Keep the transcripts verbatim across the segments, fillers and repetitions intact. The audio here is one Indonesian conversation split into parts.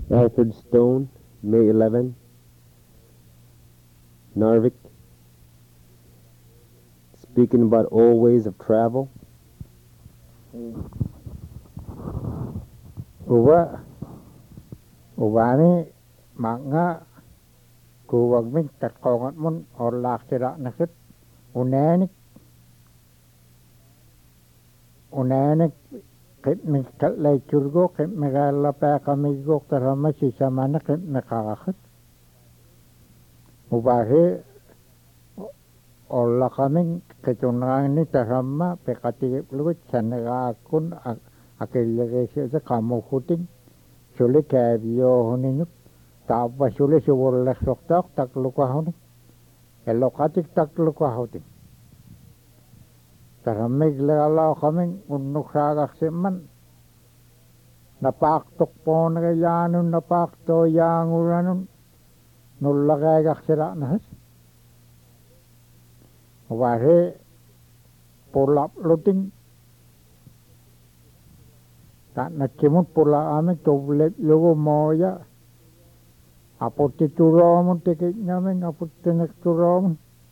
Alfred Stone, May eleventh, Narvik, speaking about old ways of travel. Uwa uwani manga kuwag min tatkongat mun orlak sira nasit unanik unanik kip min katlay churgo kip megala pa kamigo tarama si samana kip mekakakit ubahe orlak kamin ketunang ni tarama pekati luwit sanagakun akilagay siya kamu kuting sulit kabiyo huninuk tapos sulit suwurlak soktak tak luka huning elokatik tak luka huting taramig lalaw kaming unuk sagak siman napaktok po nagayanun napakto yanguranun nulagagak sira nahas wari pulap luting tak nakimut pula ame toblet logo moya apoti turom tikit namin apoti nek turom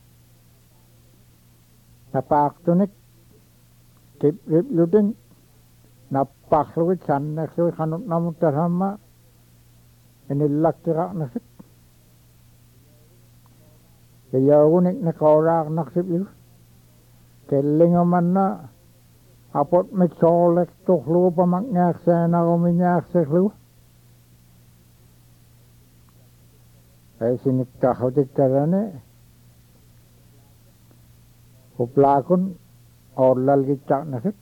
napak tunik kip rip luting napak luwit san nek suwi kanut namun terhama ini lak tirak nasib kaya unik nekorak nasib itu keling aman na apot mek solek tok lu pamaknyak sena kominyak seklu ay sinik tahotik tarane uplakun orlal gicak nasib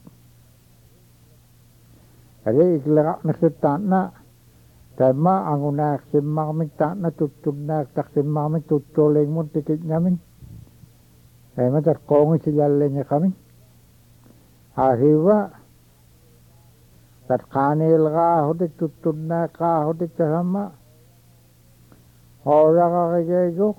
ari iklak nasib tanna tema angunak simmak mik tanna tutunak tak simmak mik tutuleng mun tikit nyamin ay matar kongi sijalenya kami ahiwa tatkanil ka hudik tutuna ka hudik sama ora ka kagayok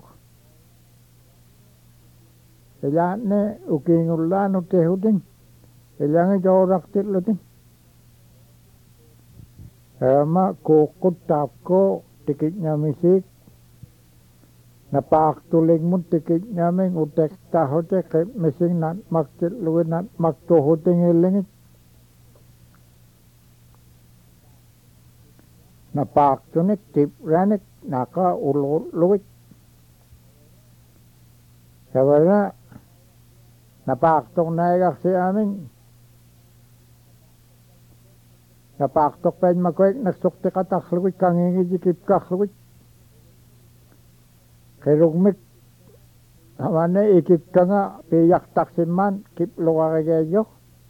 ilan ukingulan ute huding ilang jorak titluting sama kukut tapko tikitnya misik napak tuling mun tikit nyaming utek tahote kep mising nat makcit luwin nat makto huting ilingit napak tunik tip ranik naka ulul luwit sabana napak tok naigak si aming napak tok pen makwek naksukti katak luwit kangingi jikip kak luwit kerugmik amane ikip kanga piyak taksiman kip luka kagayok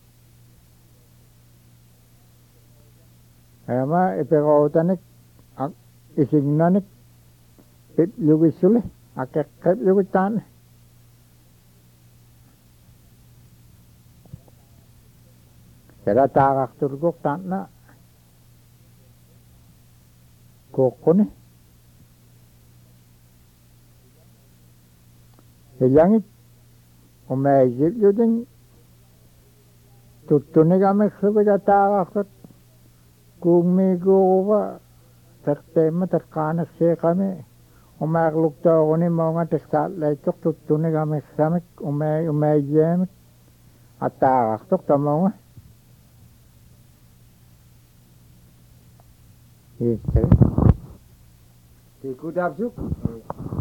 ama ipekautanik ising nanik pip lugis sule akek kip lugis tan kera takak turgok tanna kokone Ilangit umejip yuding tutunig kami subida takakot kung migo ba tertema terkanak siya kami umakluk to ko ni mga teksat laytok tutunig kami samik umay umejemik at takaktok tamo nga ito. Tikudap suk.